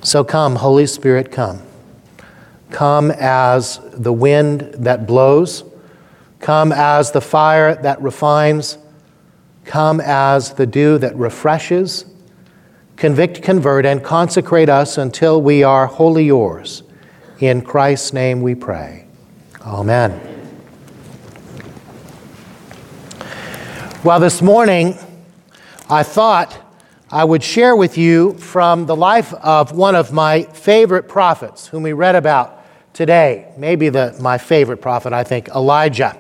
So come, Holy Spirit, come. Come as the wind that blows. Come as the fire that refines. Come as the dew that refreshes. Convict, convert, and consecrate us until we are wholly yours. In Christ's name we pray. Amen. Well, this morning, I thought I would share with you from the life of one of my favorite prophets, whom we read about today. Maybe my favorite prophet, I think, Elijah.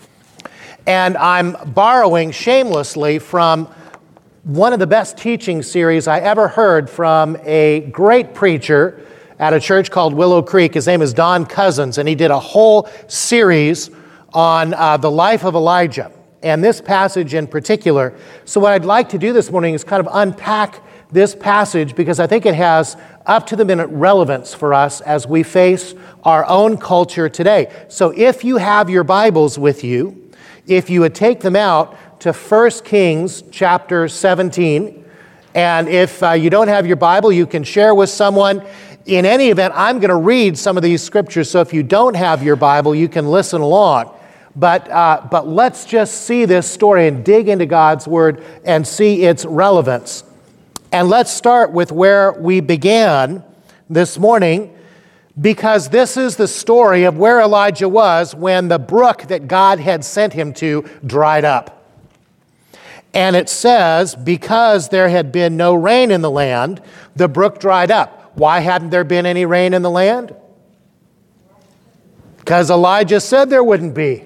And I'm borrowing shamelessly from one of the best teaching series I ever heard from a great preacher at a church called Willow Creek. His name is Don Cousins, and he did a whole series on the life of Elijah, and this passage in particular. So what I'd like to do this morning is kind of unpack this passage, because I think it has up-to-the-minute relevance for us as we face our own culture today. So if you have your Bibles with you, if you would take them out to 1 Kings chapter 17, and if you don't have your Bible, you can share with someone. In any event, I'm going to read some of these scriptures, so if you don't have your Bible, you can listen along. But let's just see this story and dig into God's Word and see its relevance. And let's start with where we began this morning, because this is the story of where Elijah was when the brook that God had sent him to dried up. And it says, because there had been no rain in the land, the brook dried up. Why hadn't there been any rain in the land? Because Elijah said there wouldn't be.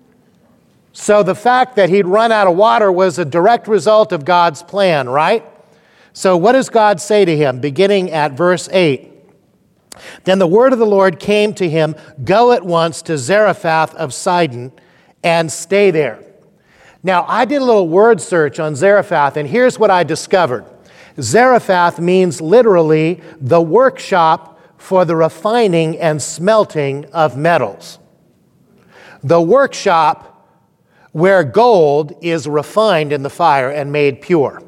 So the fact that he'd run out of water was a direct result of God's plan, right? So what does God say to him, beginning at verse 8? Then the word of the Lord came to him, go at once to Zarephath of Sidon and stay there. Now, I did a little word search on Zarephath, and here's what I discovered. Zarephath means literally the workshop for the refining and smelting of metals. The workshop where gold is refined in the fire and made pure.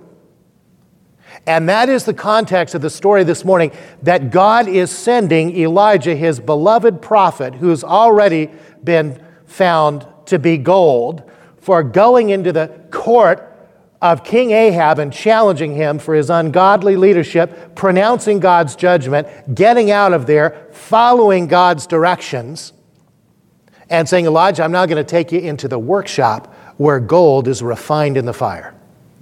And that is the context of the story this morning, that God is sending Elijah, his beloved prophet, who's already been found to be gold, for going into the court of King Ahab and challenging him for his ungodly leadership, pronouncing God's judgment, getting out of there, following God's directions, and saying, Elijah, I'm now going to take you into the workshop where gold is refined in the fire.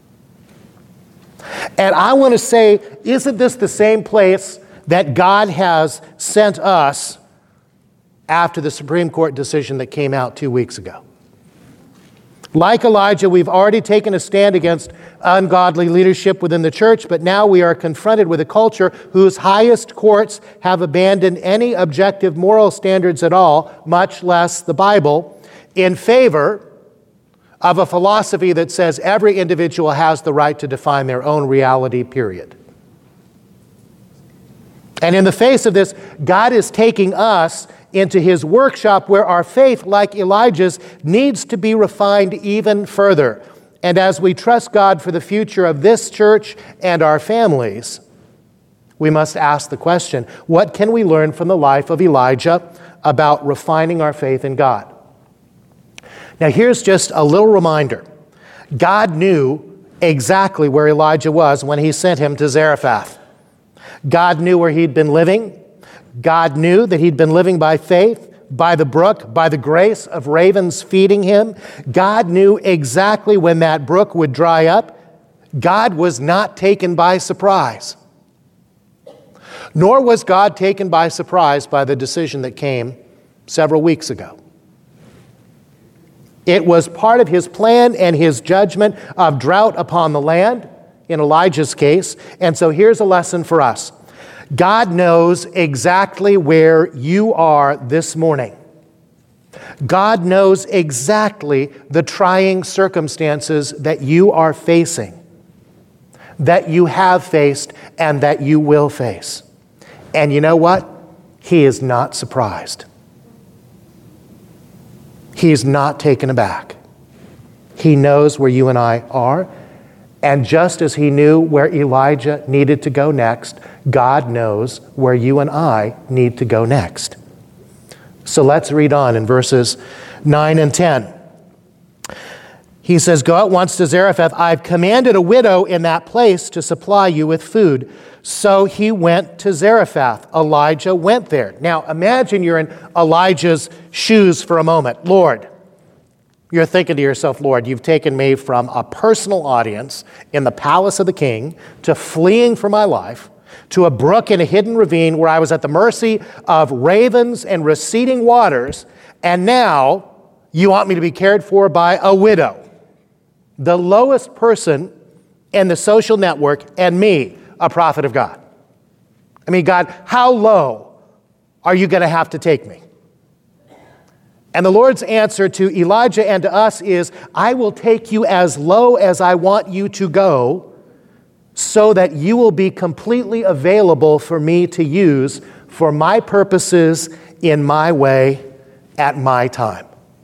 And I want to say, isn't this the same place that God has sent us after the Supreme Court decision that came out 2 weeks ago? Like Elijah, we've already taken a stand against ungodly leadership within the church, but now we are confronted with a culture whose highest courts have abandoned any objective moral standards at all, much less the Bible, in favor of a philosophy that says every individual has the right to define their own reality, period. And in the face of this, God is taking us into his workshop where our faith, like Elijah's, needs to be refined even further. And as we trust God for the future of this church and our families, we must ask the question, what can we learn from the life of Elijah about refining our faith in God? Now, here's just a little reminder. God knew exactly where Elijah was when he sent him to Zarephath. God knew where he'd been living. God knew that he'd been living by faith, by the brook, by the grace of ravens feeding him. God knew exactly when that brook would dry up. God was not taken by surprise. Nor was God taken by surprise by the decision that came several weeks ago. It was part of his plan and his judgment of drought upon the land, in Elijah's case. And so here's a lesson for us. God knows exactly where you are this morning. God knows exactly the trying circumstances that you are facing, that you have faced, and that you will face. And you know what? He is not surprised. He is not taken aback. He knows where you and I are, And just as he knew where Elijah needed to go next, God knows where you and I need to go next. So let's read on in verses 9 and 10. He says, "Go at once to Zarephath. I've commanded a widow in that place to supply you with food." So he went to Zarephath. Elijah went there. Now imagine you're in Elijah's shoes for a moment. Lord, you're thinking to yourself, Lord, you've taken me from a personal audience in the palace of the king to fleeing for my life, to a brook in a hidden ravine where I was at the mercy of ravens and receding waters, and now you want me to be cared for by a widow, the lowest person in the social network, and me, a prophet of God. I mean, God, how low are you going to have to take me? And the Lord's answer to Elijah and to us is, I will take you as low as I want you to go so that you will be completely available for me to use for my purposes in my way at my time.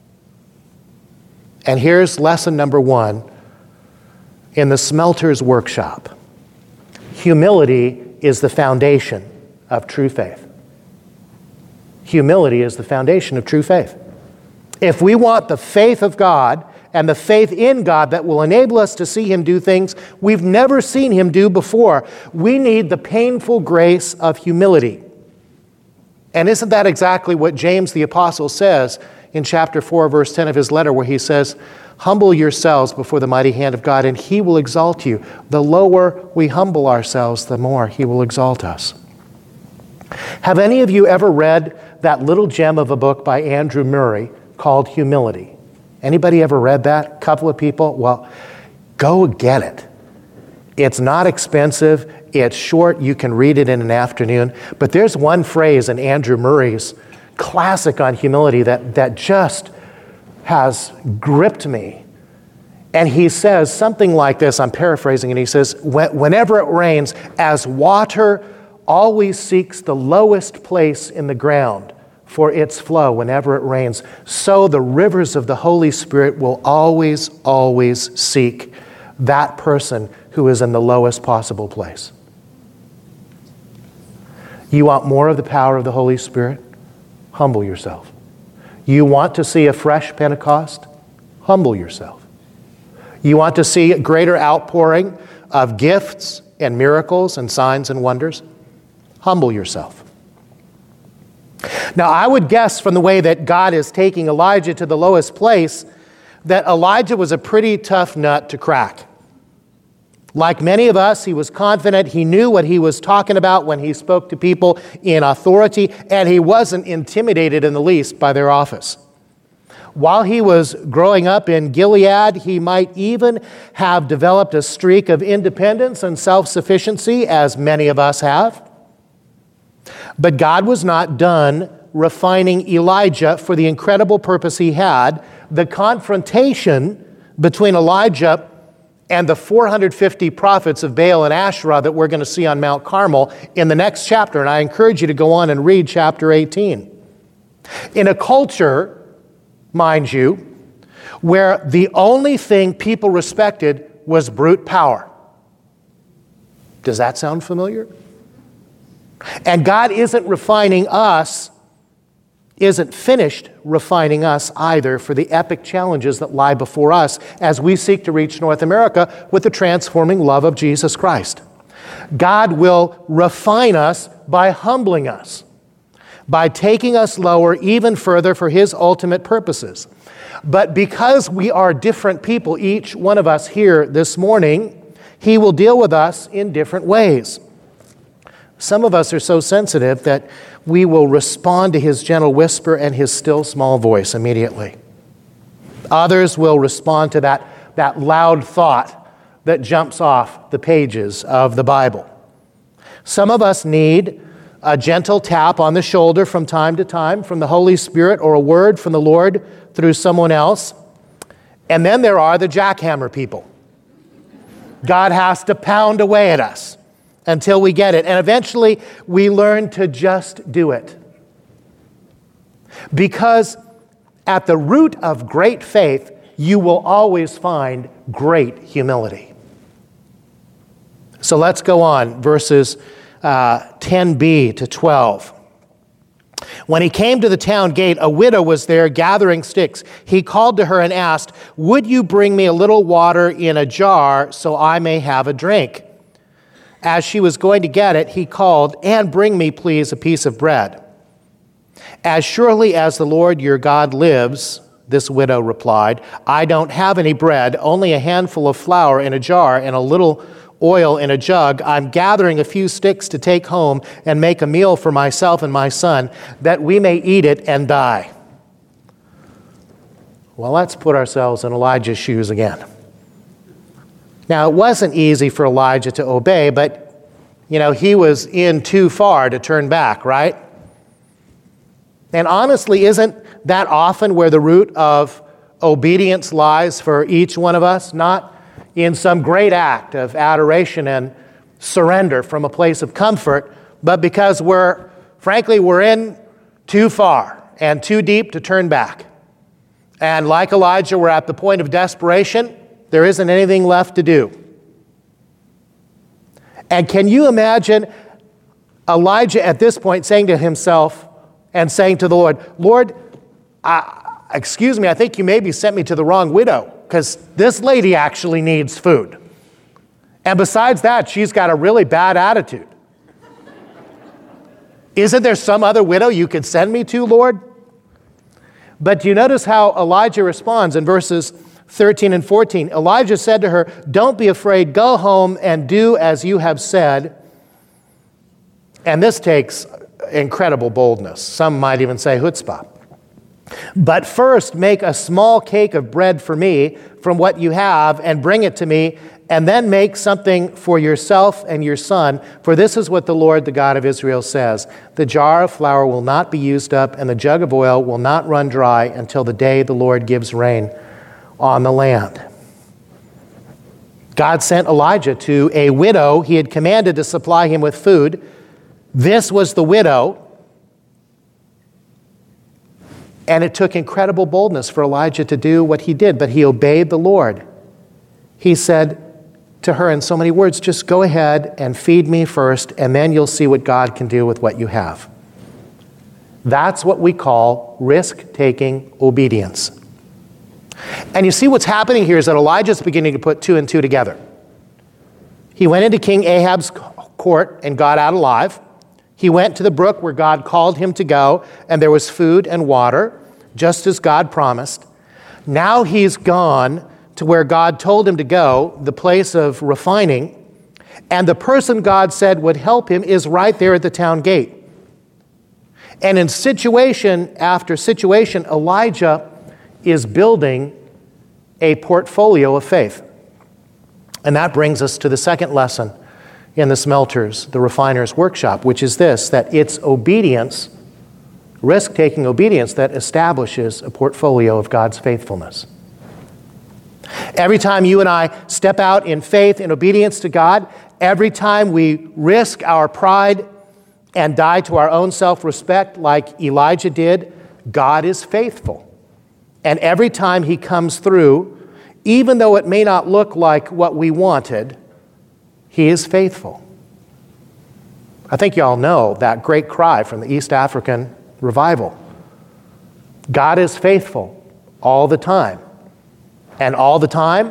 And here's lesson number 1 in the smelter's workshop. Humility is the foundation of true faith. Humility is the foundation of true faith. If we want the faith of God and the faith in God that will enable us to see Him do things we've never seen Him do before, we need the painful grace of humility. And isn't that exactly what James the Apostle says in chapter 4, verse 10 of his letter, where he says, "Humble yourselves before the mighty hand of God, and He will exalt you." The lower we humble ourselves, the more He will exalt us. Have any of you ever read that little gem of a book by Andrew Murray called Humility? Anybody ever read that? A couple of people? Well, go get it. It's not expensive. It's short. You can read it in an afternoon. But there's one phrase in Andrew Murray's classic on humility that just has gripped me. And he says something like this, I'm paraphrasing, and he says, whenever it rains, as water always seeks the lowest place in the ground for its flow whenever it rains, so the rivers of the Holy Spirit will always, always seek that person who is in the lowest possible place. You want more of the power of the Holy Spirit? Humble yourself. You want to see a fresh Pentecost? Humble yourself. You want to see a greater outpouring of gifts and miracles and signs and wonders? Humble yourself. Now, I would guess from the way that God is taking Elijah to the lowest place that Elijah was a pretty tough nut to crack. Like many of us, he was confident. He knew what he was talking about when he spoke to people in authority, and he wasn't intimidated in the least by their office. While he was growing up in Gilead, he might even have developed a streak of independence and self-sufficiency, as many of us have. But God was not done refining Elijah for the incredible purpose he had. The confrontation between Elijah and the 450 prophets of Baal and Asherah that we're going to see on Mount Carmel in the next chapter, and I encourage you to go on and read chapter 18. In a culture, mind you, where the only thing people respected was brute power. Does that sound familiar? And God isn't refining us, isn't finished refining us either for the epic challenges that lie before us as we seek to reach North America with the transforming love of Jesus Christ. God will refine us by humbling us, by taking us lower even further for His ultimate purposes. But because we are different people, each one of us here this morning, He will deal with us in different ways. Some of us are so sensitive that we will respond to His gentle whisper and His still small voice immediately. Others will respond to that loud thought that jumps off the pages of the Bible. Some of us need a gentle tap on the shoulder from time to time from the Holy Spirit, or a word from the Lord through someone else. And then there are the jackhammer people. God has to pound away at us until we get it. And eventually we learn to just do it. Because at the root of great faith, you will always find great humility. So let's go on, verses 10b to 12. When he came to the town gate, a widow was there gathering sticks. He called to her and asked, "Would you bring me a little water in a jar so I may have a drink?" As she was going to get it, he called, "And bring me, please, a piece of bread." "As surely as the Lord your God lives," this widow replied, "I don't have any bread, only a handful of flour in a jar and a little oil in a jug. I'm gathering a few sticks to take home and make a meal for myself and my son, that we may eat it and die." Well, let's put ourselves in Elijah's shoes again. Now, it wasn't easy for Elijah to obey, but, he was in too far to turn back, right? And honestly, isn't that often where the root of obedience lies for each one of us? Not in some great act of adoration and surrender from a place of comfort, but because we're in too far and too deep to turn back. And like Elijah, we're at the point of desperation. There isn't anything left to do. And can you imagine Elijah at this point saying to himself and saying to the Lord, "Lord, excuse me, I think you maybe sent me to the wrong widow, because this lady actually needs food. And besides that, she's got a really bad attitude. Isn't there some other widow you could send me to, Lord?" But do you notice how Elijah responds in verses 13 and 14? Elijah said to her, "Don't be afraid. Go home and do as you have said." And this takes incredible boldness. Some might even say chutzpah. "But first make a small cake of bread for me from what you have and bring it to me, and then make something for yourself and your son. For this is what the Lord, the God of Israel, says. The jar of flour will not be used up, and the jug of oil will not run dry until the day the Lord gives rain on the land." God sent Elijah to a widow he had commanded to supply him with food. This was the widow. And it took incredible boldness for Elijah to do what he did, but he obeyed the Lord. He said to her in so many words, "Just go ahead and feed me first, and then you'll see what God can do with what you have." That's what we call risk-taking obedience. And you see what's happening here is that Elijah's beginning to put two and two together. He went into King Ahab's court and got out alive. He went to the brook where God called him to go, and there was food and water, just as God promised. Now he's gone to where God told him to go, the place of refining, and the person God said would help him is right there at the town gate. And in situation after situation, Elijah is building a portfolio of faith. And that brings us to the second lesson in the smelter's, the refiner's workshop, which is this, that it's obedience, risk-taking obedience, that establishes a portfolio of God's faithfulness. Every time you and I step out in faith and obedience to God, every time we risk our pride and die to our own self-respect like Elijah did, God is faithful. And every time he comes through, even though it may not look like what we wanted, he is faithful. I think you all know that great cry from the East African revival. God is faithful all the time. And all the time,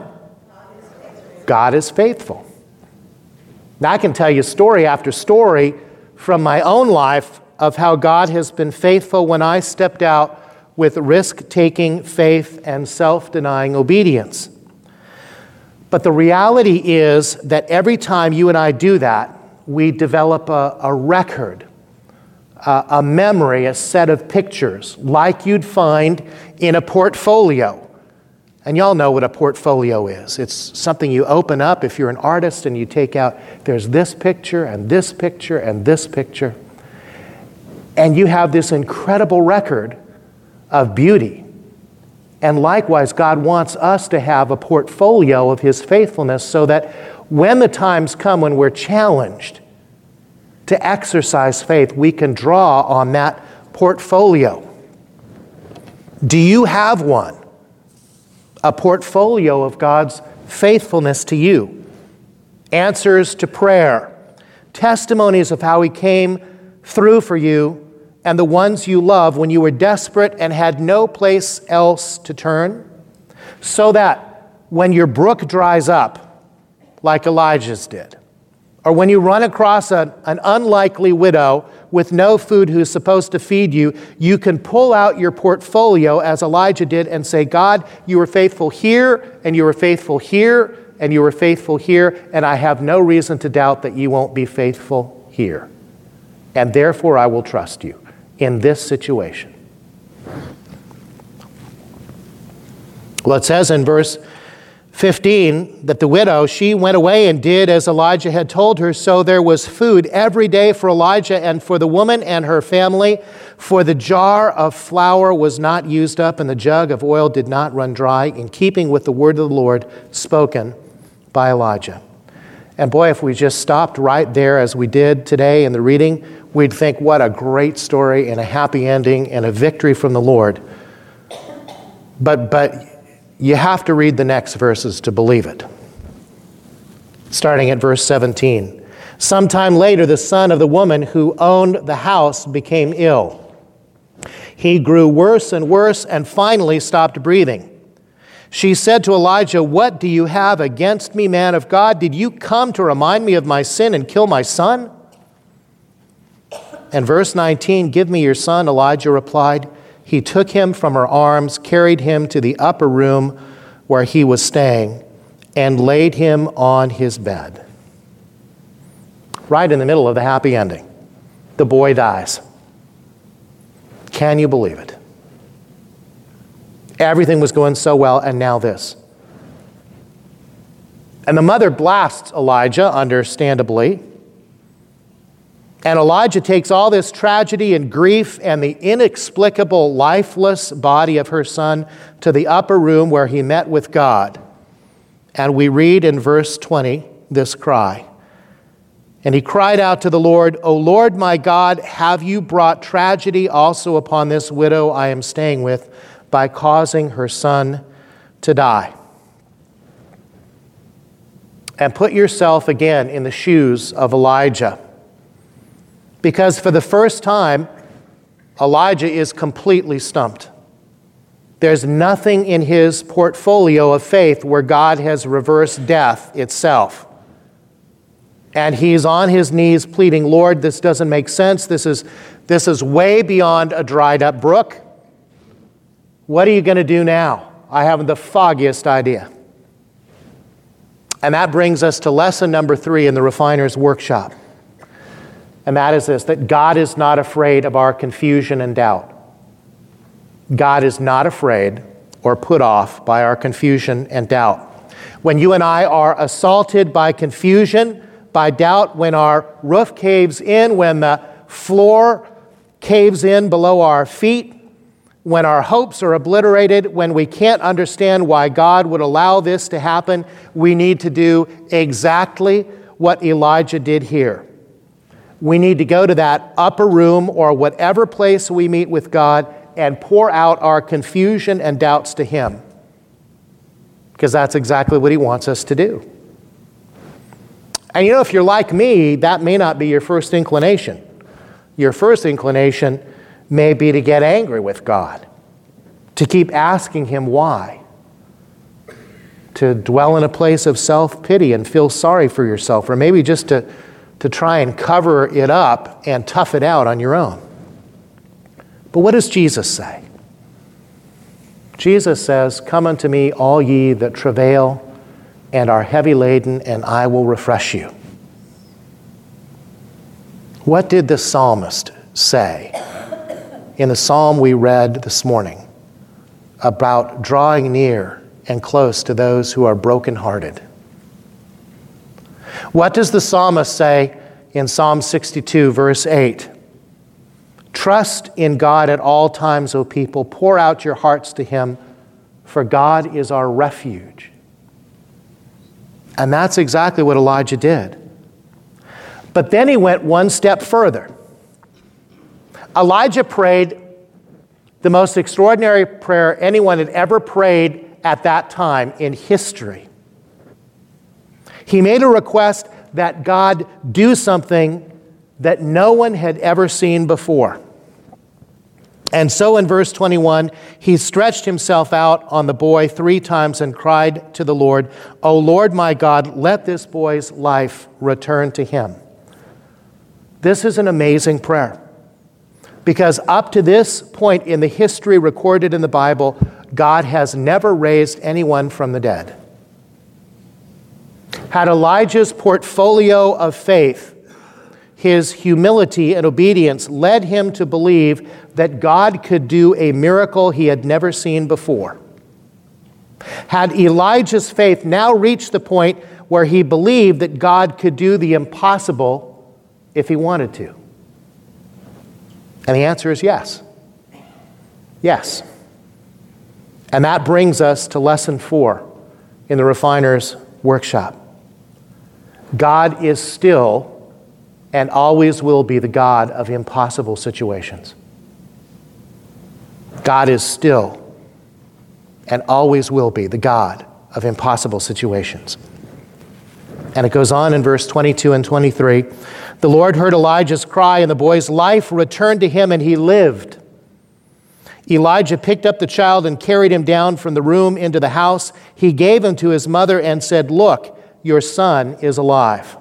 God is faithful. Now, I can tell you story after story from my own life of how God has been faithful when I stepped out with risk-taking faith and self-denying obedience. But the reality is that every time you and I do that, we develop a record, a memory, a set of pictures, like you'd find in a portfolio. And y'all know what a portfolio is. It's something you open up if you're an artist and you take out, there's this picture and this picture and this picture. And you have this incredible record of beauty. And likewise, God wants us to have a portfolio of his faithfulness so that when the times come when we're challenged to exercise faith, we can draw on that portfolio. Do you have one? A portfolio of God's faithfulness to you answers to prayer, testimonies of how he came through for you and the ones you love when you were desperate and had no place else to turn, so that when your brook dries up, like Elijah's did, or when you run across an unlikely widow with no food who's supposed to feed you, you can pull out your portfolio as Elijah did and say, God, you were faithful here, and you were faithful here, and you were faithful here, and I have no reason to doubt that you won't be faithful here. And therefore I will trust you in this situation. Well, it says in verse 15 that the widow, she went away and did as Elijah had told her, so there was food every day for Elijah and for the woman and her family, for the jar of flour was not used up and the jug of oil did not run dry, in keeping with the word of the Lord spoken by Elijah. And boy, if we just stopped right there as we did today in the reading, we'd think what a great story and a happy ending and a victory from the Lord. But you have to read the next verses to believe it. Starting at verse 17. Sometime later, the son of the woman who owned the house became ill. He grew worse and finally stopped breathing. She said to Elijah, "What do you have against me, man of God? Did you come to remind me of my sin and kill my son?" And verse 19, "Give me your son," Elijah replied. He took him from her arms, carried him to the upper room where he was staying, and laid him on his bed. Right in the middle of the happy ending, the boy dies. Can you believe it? Everything was going so well, and now this. And the mother blasts Elijah, understandably. And Elijah takes all this tragedy and grief and the inexplicable, lifeless body of her son to the upper room where he met with God. And we read in verse 20 this cry. And he cried out to the Lord, "O Lord my God, have you brought tragedy also upon this widow I am staying with by causing her son to die?" And put yourself again in the shoes of Elijah. Because for the first time, Elijah is completely stumped. There's nothing in his portfolio of faith where God has reversed death itself. And he's on his knees pleading, "Lord, this doesn't make sense. This is way beyond a dried up brook. What are you going to do now? I haven't the foggiest idea." And that brings us to lesson number 3 in the Refiner's Workshop. And that is this, that God is not afraid of our confusion and doubt. God is not afraid or put off by our confusion and doubt. When you and I are assaulted by confusion, by doubt, when our roof caves in, when the floor caves in below our feet, when our hopes are obliterated, when we can't understand why God would allow this to happen, we need to do exactly what Elijah did here. We need to go to that upper room or whatever place we meet with God and pour out our confusion and doubts to Him. Because that's exactly what He wants us to do. And you know, if you're like me, that may not be your first inclination. Your first inclination may be to get angry with God, to keep asking Him why, to dwell in a place of self-pity and feel sorry for yourself, or maybe just to try and cover it up and tough it out on your own. But what does Jesus say? Jesus says, "Come unto me, all ye that travail and are heavy laden, and I will refresh you." What did the psalmist say in the psalm we read this morning about drawing near and close to those who are brokenhearted? What does the psalmist say in Psalm 62, verse 8? "Trust in God at all times, O people. Pour out your hearts to Him, for God is our refuge." And that's exactly what Elijah did. But then he went one step further. Elijah prayed the most extraordinary prayer anyone had ever prayed at that time in history. He made a request that God do something that no one had ever seen before. And so in verse 21, he stretched himself out on the boy 3 times and cried to the Lord, "O Lord my God, let this boy's life return to him." This is an amazing prayer, because up to this point in the history recorded in the Bible, God has never raised anyone from the dead. Had Elijah's portfolio of faith, his humility and obedience led him to believe that God could do a miracle he had never seen before. Had Elijah's faith now reached the point where he believed that God could do the impossible if he wanted to? And the answer is yes. Yes. And that brings us to lesson 4 in the Refiner's Workshop. God is still and always will be the God of impossible situations. God is still and always will be the God of impossible situations. And it goes on in verse 22 and 23. The Lord heard Elijah's cry, and the boy's life returned to him, and he lived. Elijah picked up the child and carried him down from the room into the house. He gave him to his mother and said, "Look, your son is alive."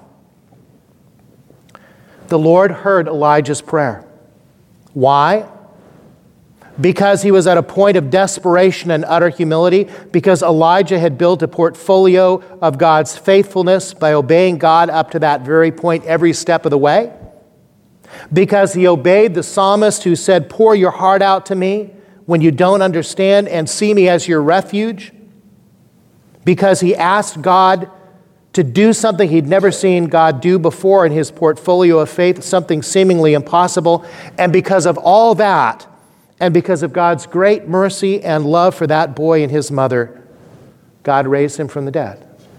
The Lord heard Elijah's prayer. Why? Because he was at a point of desperation and utter humility, because Elijah had built a portfolio of God's faithfulness by obeying God up to that very point every step of the way, because he obeyed the psalmist who said, "Pour your heart out to me when you don't understand and see me as your refuge," because he asked God to do something he'd never seen God do before in his portfolio of faith, something seemingly impossible. And because of all that, and because of God's great mercy and love for that boy and his mother, God raised him from the dead.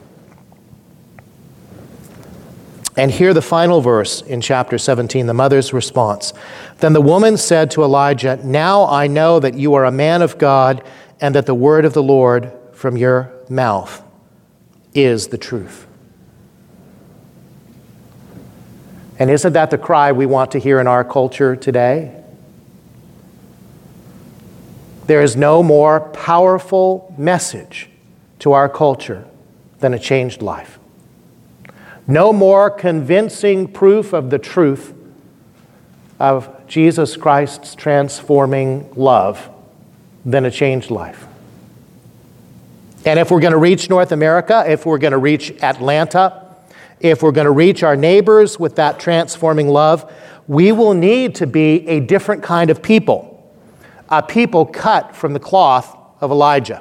And hear the final verse in chapter 17, the mother's response. Then the woman said to Elijah, "Now I know that you are a man of God, and that the word of the Lord from your mouth is the truth." And isn't that the cry we want to hear in our culture today? There is no more powerful message to our culture than a changed life. No more convincing proof of the truth of Jesus Christ's transforming love than a changed life. And if we're going to reach North America, if we're going to reach Atlanta, if we're going to reach our neighbors with that transforming love, we will need to be a different kind of people, a people cut from the cloth of Elijah.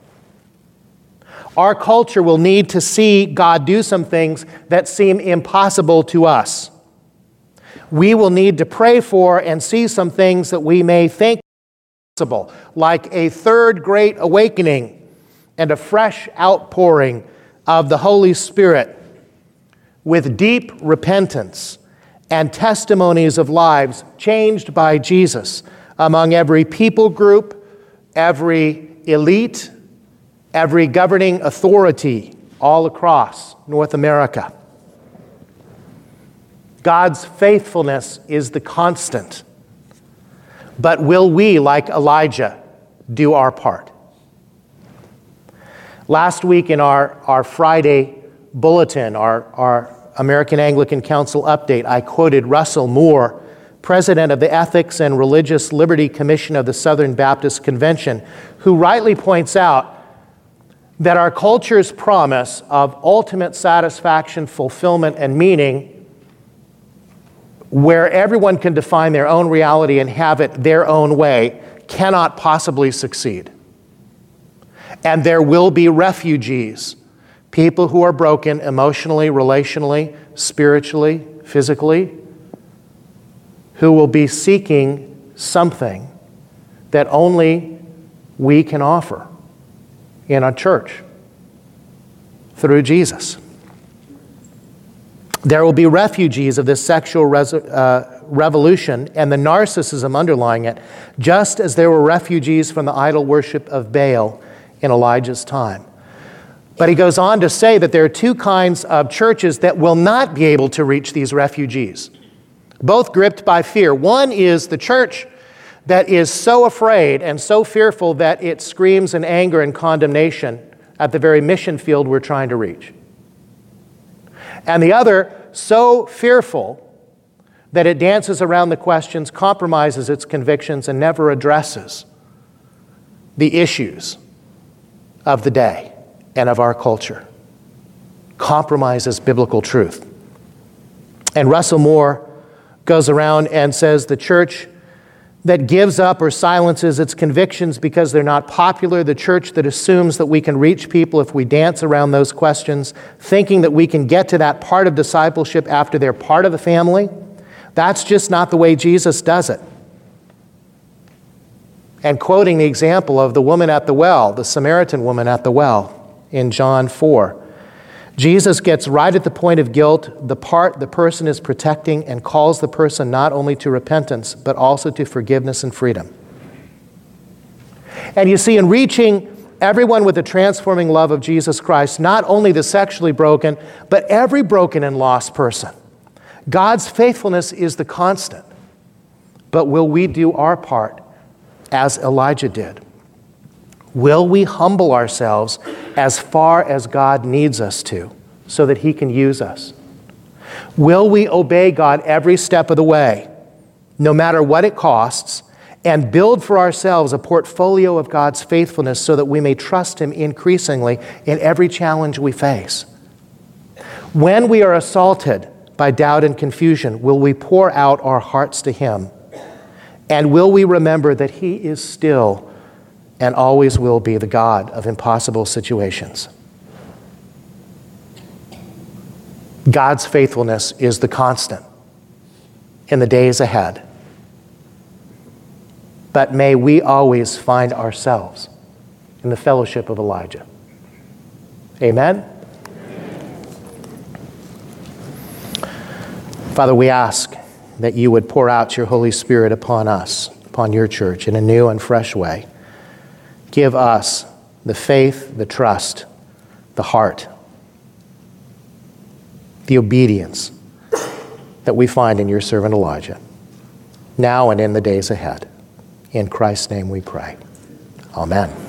Our culture will need to see God do some things that seem impossible to us. We will need to pray for and see some things that we may think possible, like a third great awakening and a fresh outpouring of the Holy Spirit with deep repentance and testimonies of lives changed by Jesus among every people group, every elite, every governing authority all across North America. God's faithfulness is the constant. But will we, like Elijah, do our part? Last week in our Friday bulletin, our American Anglican Council update, I quoted Russell Moore, president of the Ethics and Religious Liberty Commission of the Southern Baptist Convention, who rightly points out that our culture's promise of ultimate satisfaction, fulfillment, and meaning, where everyone can define their own reality and have it their own way, cannot possibly succeed. And there will be refugees, people who are broken emotionally, relationally, spiritually, physically, who will be seeking something that only we can offer in a church through Jesus. There will be refugees of this sexual revolution and the narcissism underlying it, just as there were refugees from the idol worship of Baal in Elijah's time. But he goes on to say that there are two kinds of churches that will not be able to reach these refugees, both gripped by fear. One is the church that is so afraid and so fearful that it screams in anger and condemnation at the very mission field we're trying to reach. And the other, so fearful that it dances around the questions, compromises its convictions, and never addresses the issues of the day and of our culture. Compromises biblical truth. And Russell Moore goes around and says the church that gives up or silences its convictions because they're not popular, the church that assumes that we can reach people if we dance around those questions, thinking that we can get to that part of discipleship after they're part of the family, that's just not the way Jesus does it. And quoting the example of the woman at the well, the Samaritan woman at the well in John 4, Jesus gets right at the point of guilt, the part the person is protecting, and calls the person not only to repentance, but also to forgiveness and freedom. And you see, in reaching everyone with the transforming love of Jesus Christ, not only the sexually broken, but every broken and lost person, God's faithfulness is the constant. But will we do our part as Elijah did? Will we humble ourselves as far as God needs us to so that he can use us? Will we obey God every step of the way, no matter what it costs, and build for ourselves a portfolio of God's faithfulness so that we may trust him increasingly in every challenge we face? When we are assaulted by doubt and confusion, will we pour out our hearts to him? And will we remember that he is still and always will be the God of impossible situations? God's faithfulness is the constant in the days ahead. But may we always find ourselves in the fellowship of Elijah. Amen? Father, we ask that you would pour out your Holy Spirit upon us, upon your church in a new and fresh way. Give us the faith, the trust, the heart, the obedience that we find in your servant Elijah, now and in the days ahead. In Christ's name we pray. Amen.